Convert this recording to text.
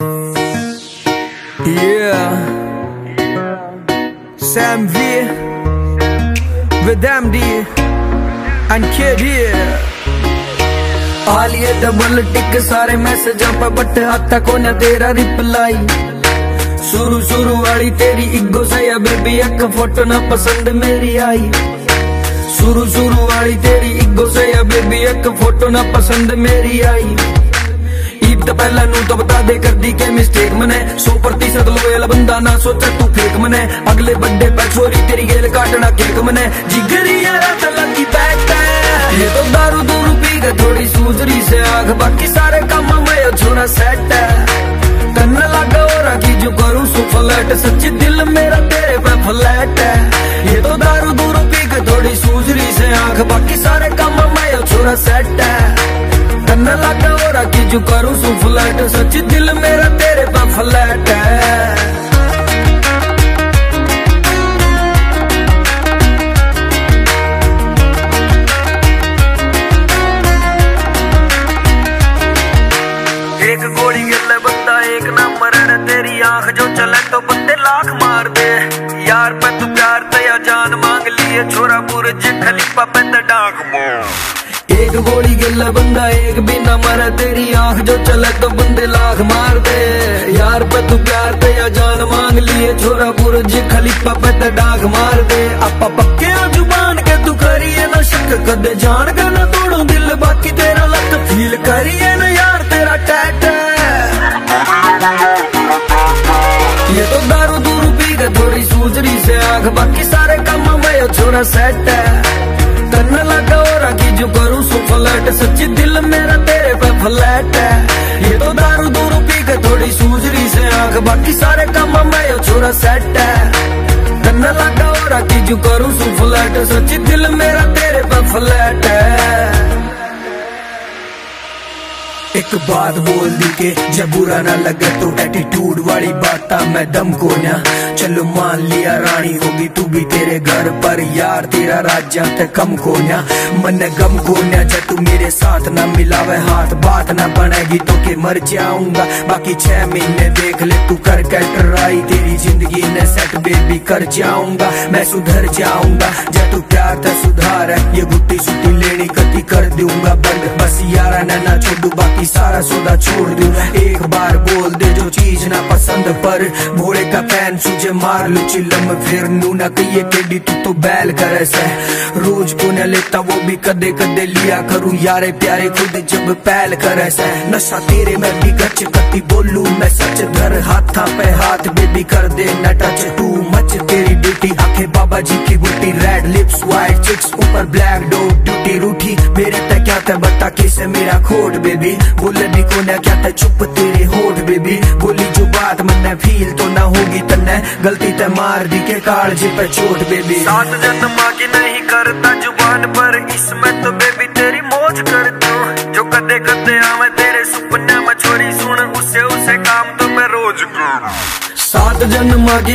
Yeah, Sam V with MD and Kid here. आलिए double tick सारे message पे but आता को ना तेरा रिप्लाई। शुरू वाली तेरी इगो से या बेबी एक फोटो ना पसंद मेरी आई। शुरू वाली तेरी इगो से या बेबी एक फोटो ना पसंद मेरी आई। ईद तो पहला नू तो बता दे कर दी के मिस्टेक मने 100% लोयल बंदा ना सोचा तू फेक मने। अगले बर्थडे पे छोरी तेरी गेल काटना केक मने। जिगरी यारा तो लगी बैठ ये तो दारू पी के थोड़ी सूजरी से आग बाकी सारे काम में छोरा सेट है। करने लगा और की जो करूँ सो फ्लैट सच्ची दिल मेरा तेरे पे फ्लैट है। ये तो दारू पी के थोड़ी सूजरी से आग बाकी सारे काम में छोरा सेट है। करने लगा और की जो करूँ सो फ्लैट सच्ची दिल मेरा तेरे पे फ्लैट है। एक गोली गले बंदा एक नंबर है तेरी आंख जो चले तो बंदे लाख मार दे। यार पे तू प्यार ते या जान मांग लिए छोरा बुर्ज खलीफा पे ते डाक मार। एक गोली गले बंदा एक भी न मरे तेरी आंख जो चले तो बंदे लाख मार दे। यार पे तू प्यार ते या जान मांग लिए छोरा बुर्ज खलीफा पे ते डाक मार दे। आपा पक्के जुबान के तू करिए ना शक कदे जान का ना तोड़ू दिल बाकी तेरा लक फील करिए ना यार तेरा टैट है। ये तो दारू पी के थोड़ी सूजरी से आग बाकी सारे काम में छोरा सेट है। करने लगा और की जो करूँ सो फ्लैट सच्ची दिल मेरा तेरे पे फ्लैट है। ये तो दारू पी के थोड़ी सूजरी से आग बाकी सारे काम में छोरा सेट है। करने लगा और की जो करूँ सो फ्लैट सच्ची दिल मेरा तेरे पे फ्लैट है। एक बात बोल दी के जब बुरा ना लगे तो एटीट्यूड वाली बात मैं दम को ना। चलो मान लिया रानी होगी तू भी तेरे घर पर यार तेरा राजा ते कम को ना। मन गम को ना जब तू मेरे साथ ना मिलावे हाथ बात ना बनेगी तो के मर जाऊंगा। बाकी 6 महीने देख ले तू कर ट्राई तेरी जिंदगी ने सेट बेबी कर जाऊंगा। मैं सुधर जाऊंगा जब तू प्यार ते सुधार है। ये गुट्टी सुट्टी लेनी कति कर दूंगा बंद बस यारा ना छोड़ू बाकी सारा सौदा छोड़ दूं। एक बार बोल दे जो चीज ना पसंद पर भोले का फैन सूझे मार लू चिलम फिर नू ना कहिए केडी तू तो बैल करे से। रोज को न लेता वो भी कदे कदे लिया करूं यारे प्यारे खुद जब पैल करे से। नशा तेरे में भी गच कति बोलू मैं सच धर हाथा पे हाथ बेबी कर दे न टच टू मच तेरी ड्यूटी आंखें बाबा जी की गुट्टी रेड लिप्स वाइट चिक्स ऊपर ब्लैक डॉग ड्यूटी रूठी मेरे तक क्या था बता किसे मेरा खोट बेबी। बोले भी को ना क्या था चुप तेरे होठ बेबी। बोली जो बात मन फील तो ना होगी तन्ने गलती ते मार दी के कालजे पे चोट बेबी। 7 जन्म की नहीं करता जुबान पर इसमें तो बेबी तेरी मौज कर दूं। जो कदे कदे आवे तेरे सपने में छोरी सुन उसे काम तो मैं रोज करूं। 7 जन्म की